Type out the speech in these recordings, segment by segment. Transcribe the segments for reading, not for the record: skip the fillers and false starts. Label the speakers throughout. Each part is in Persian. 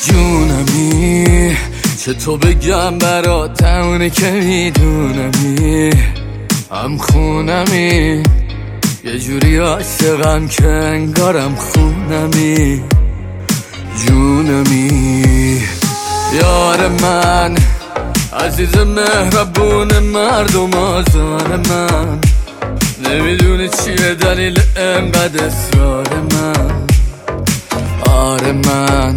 Speaker 1: جونمی چطور بگم برات اونه که میدونمی هم خونمی یه جوری عاشقم که انگارم خونمی جونمی یار من عزیز مهربون مردم آزار من نمیدونه چیه دلیل انقدر اصرار من آره من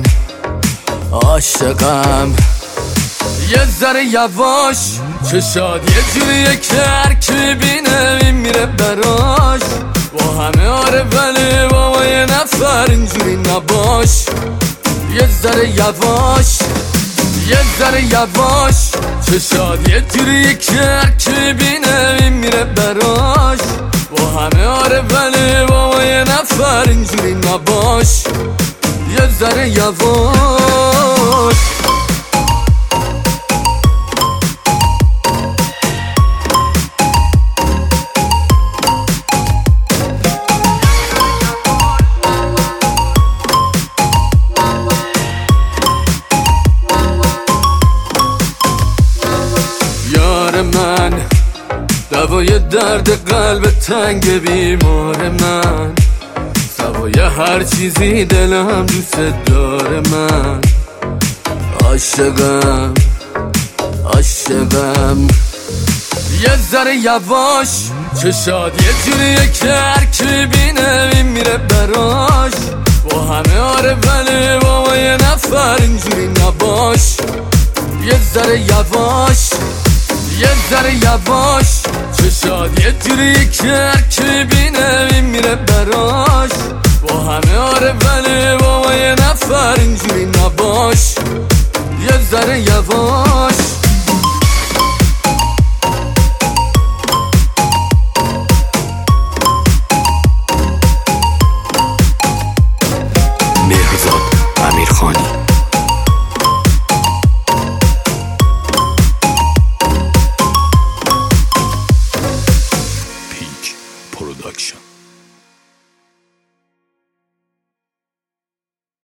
Speaker 1: عاشقم یه ذره یواش چشاد یه جوریه که هرکی بینه میمیره براش با همه آره ولی بابا یه نفر اینجوری نباش یه ذره یواش یه ذره یواش چشاد یه جوریه که هرکی بینه میمیره براش با همه آره ولی بابا یه نفر اینجوری نباش یه ذره یواش یار من دوای درد قلب تنگ بیمار من سوای هر چیزی دلم دوست داره من عاشقم عاشقم یه ذره یواش چشاد یه جوریه که هرکی بینه میمیره براش با همه آره ولی بابا یه نفر اینجوری نباش یه ذره یواش یه ذره یواش چشاد یه جوریه که هرکی بینه میمیره براش با همه آره ولی بابا یه نفر اینجوری نباش یه ذره یواش
Speaker 2: مهرزاد امیرخانی